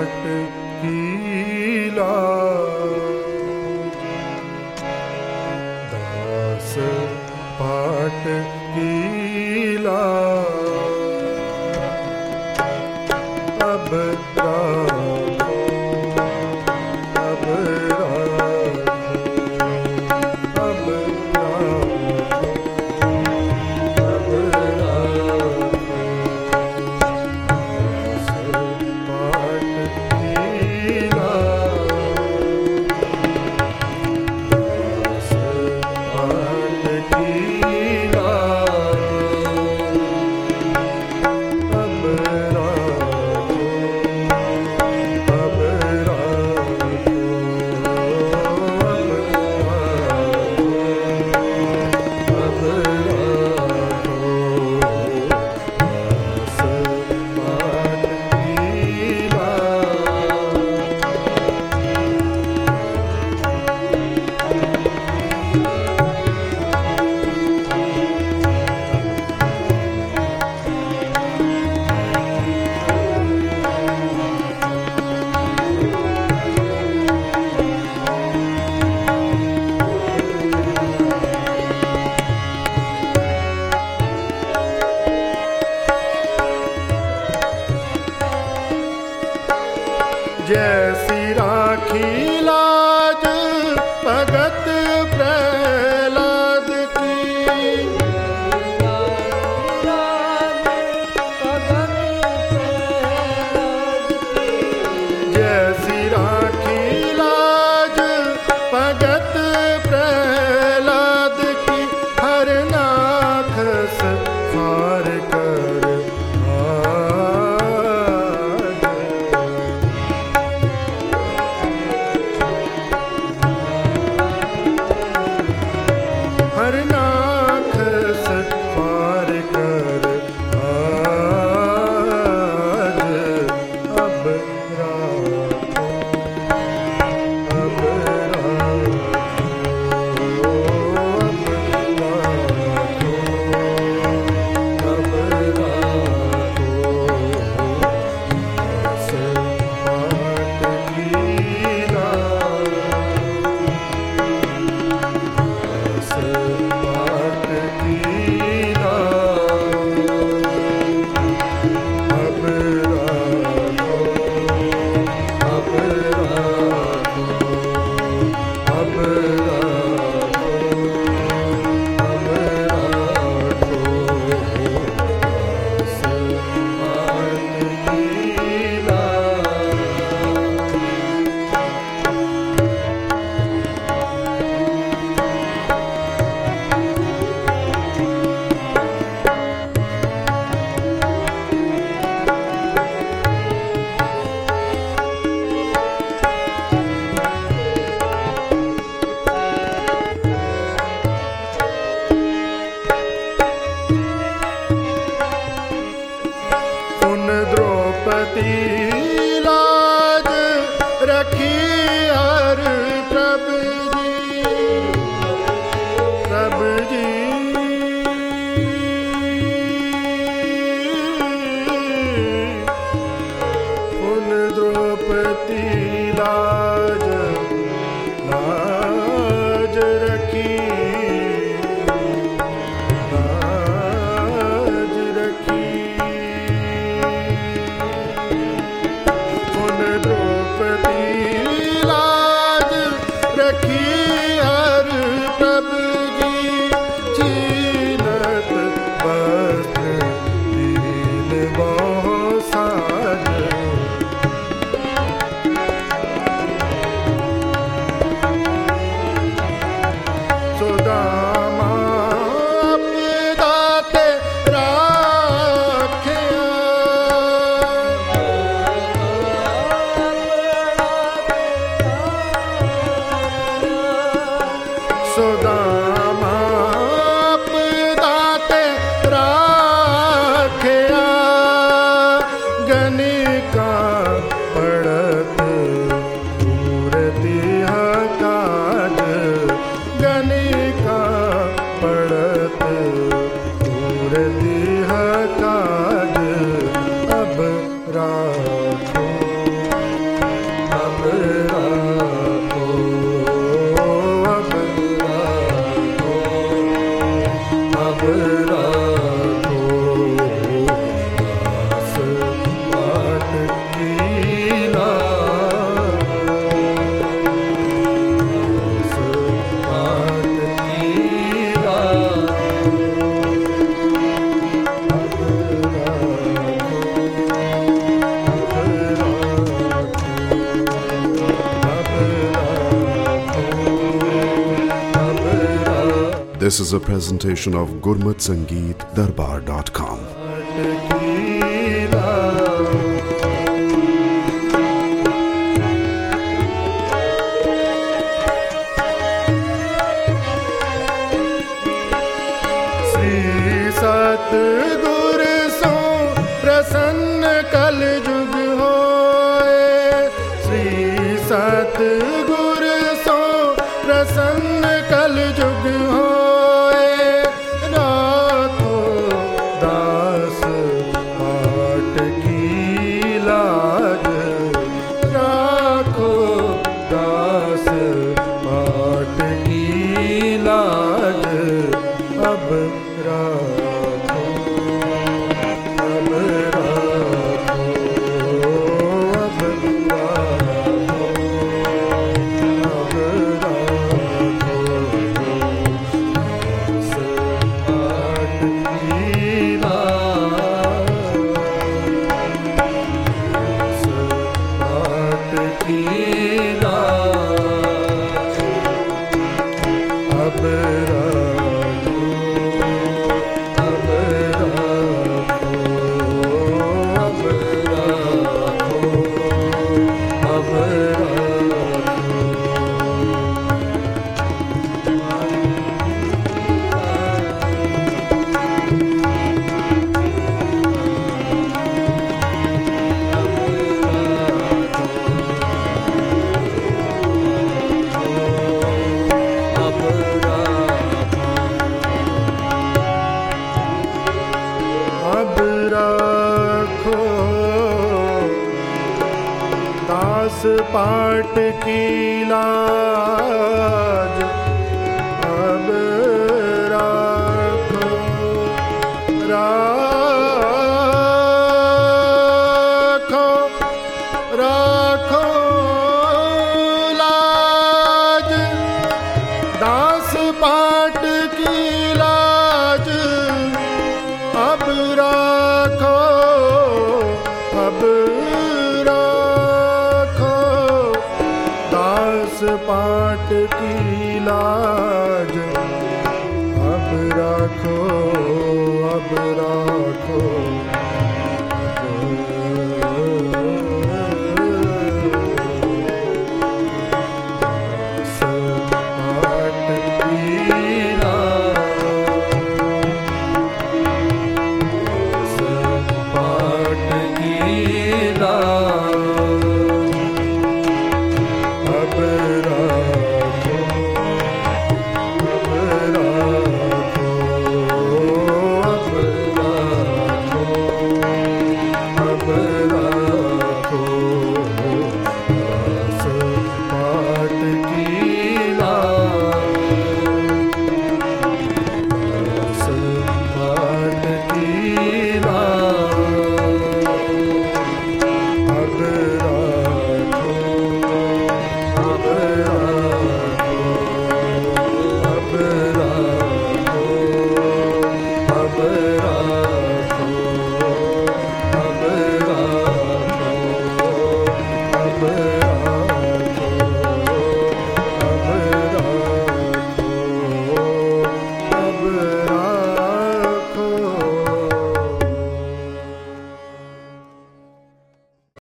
की लाज, दास पाट की लाज, अब राखो, अब राखो, अब राखो, अब राखो, दास पाट की लाज, दास पाट की लाज, अब राखो, अब राखो, अब राखो, दास पाट की लाज। जैसी राखी लाज भगत प्रहलाद की, जैसी राखी लाज भगत प्रहलाद की, हर नाखस फार कर आज, हर नाखस पार कर आज, अब राखो, अब राखो, अब राखो, दास पाट की लाज, दास पाट की लाज, अब राखो, अब राखो, अब राखो, अब राखो, दास पाट की लाज। उन द्रौपदी लाज रखी हर प्रभु जी, प्रभु जी, उन द्रौपदी लाज, लाज रखी, लाज रखी, उन द्रौपदी लाज रखी हर प्रभु जी, चीनत वस्त्र दीन बहु साज, सुदामा अपदाते राखिया, सुदामा अपदाते राखिया, गणिका पड़त पूरति काज, गणिका पड़त पूरति काज, अब राखो, This is a presentation of gurmatsangeetdarbar.com. सतगुर सो प्रसन्न कल जुग होए, श्री सतगुर सो प्रसन्न कल जुग होए, राखो दास पाट की लाज, राखो दास पाट की लाज, अब राखो, अब राखो, अब राखो, अब राखो, पाट की लाज, पाट की लाज, अब राखो, अब राखो, अब राखो, अब अब राखो दास पाट की लाज, अब राखो, राखो, राखो लाज, दास पाट की लाज, अब राखो, अब राखो, दास पाट की लाज, अब राखो, अब राखो।